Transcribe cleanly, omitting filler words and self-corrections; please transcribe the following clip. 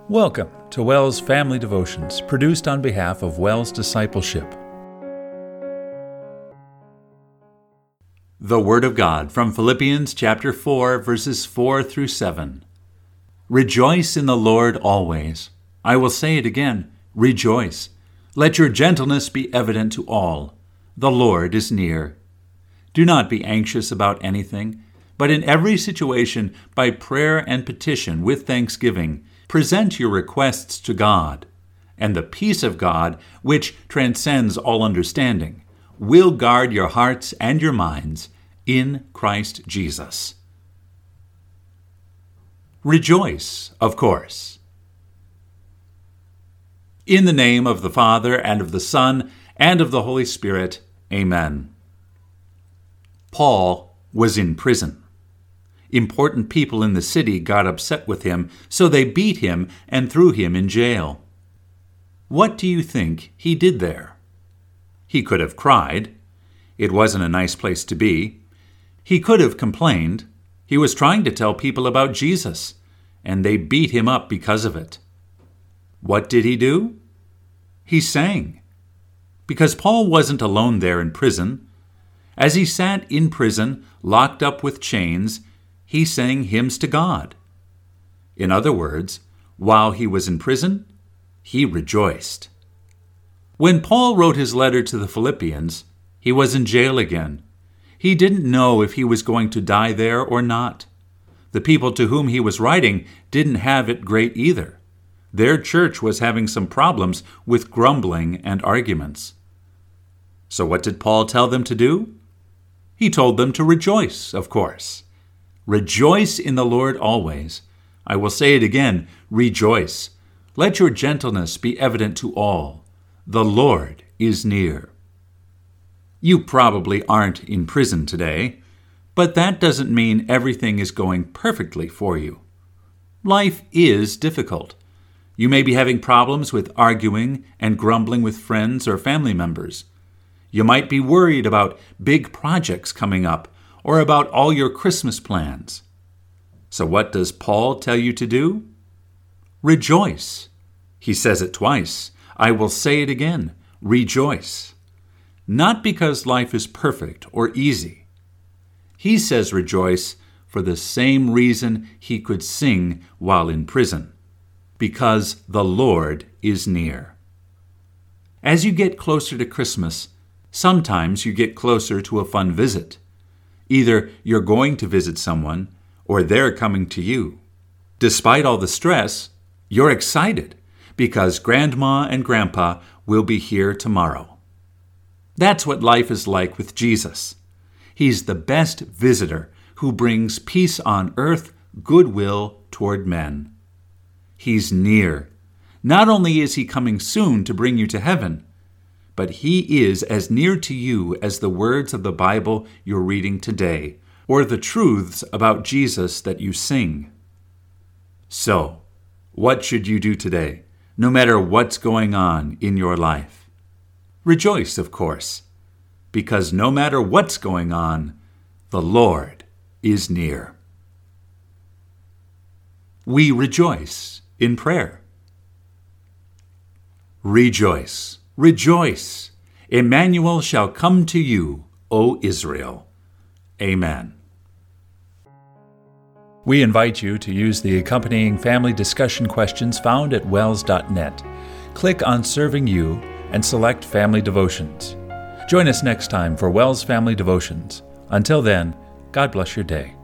Welcome to WELS Family Devotions, produced on behalf of WELS Discipleship. The Word of God from Philippians chapter 4, verses 4 through 7. Rejoice in the Lord always. I will say it again, rejoice. Let your gentleness be evident to all. The Lord is near. Do not be anxious about anything, but in every situation, by prayer and petition with thanksgiving, present your requests to God, and the peace of God, which transcends all understanding, will guard your hearts and your minds in Christ Jesus. Rejoice, of course. In the name of the Father, and of the Son, and of the Holy Spirit, Amen. Paul was in prison. Important people in the city got upset with him, so they beat him and threw him in jail. What do you think he did there? He could have cried. It wasn't a nice place to be. He could have complained. He was trying to tell people about Jesus, and they beat him up because of it. What did he do? He sang. Because Paul wasn't alone there in prison. As he sat in prison, locked up with chains, he sang hymns to God. In other words, while he was in prison, he rejoiced. When Paul wrote his letter to the Philippians, he was in jail again. He didn't know if he was going to die there or not. The people to whom he was writing didn't have it great either. Their church was having some problems with grumbling and arguments. So what did Paul tell them to do? He told them to rejoice, of course. Rejoice in the Lord always. I will say it again, rejoice. Let your gentleness be evident to all. The Lord is near. You probably aren't in prison today, but that doesn't mean everything is going perfectly for you. Life is difficult. You may be having problems with arguing and grumbling with friends or family members. You might be worried about big projects coming up, or about all your Christmas plans. So what does Paul tell you to do? Rejoice. He says it twice. I will say it again. Rejoice. Not because life is perfect or easy. He says rejoice for the same reason he could sing while in prison. Because the Lord is near. As you get closer to Christmas, sometimes you get closer to a fun visit. Either you're going to visit someone, or they're coming to you. Despite all the stress, you're excited because Grandma and Grandpa will be here tomorrow. That's what life is like with Jesus. He's the best visitor who brings peace on earth, goodwill toward men. He's near. Not only is he coming soon to bring you to heaven, but he is as near to you as the words of the Bible you're reading today, or the truths about Jesus that you sing. So, what should you do today, no matter what's going on in your life? Rejoice, of course, because no matter what's going on, the Lord is near. We rejoice in prayer. Rejoice. Rejoice! Emmanuel shall come to you, O Israel. Amen. We invite you to use the accompanying family discussion questions found at wels.net. Click on Serving You and select Family Devotions. Join us next time for WELS Family Devotions. Until then, God bless your day.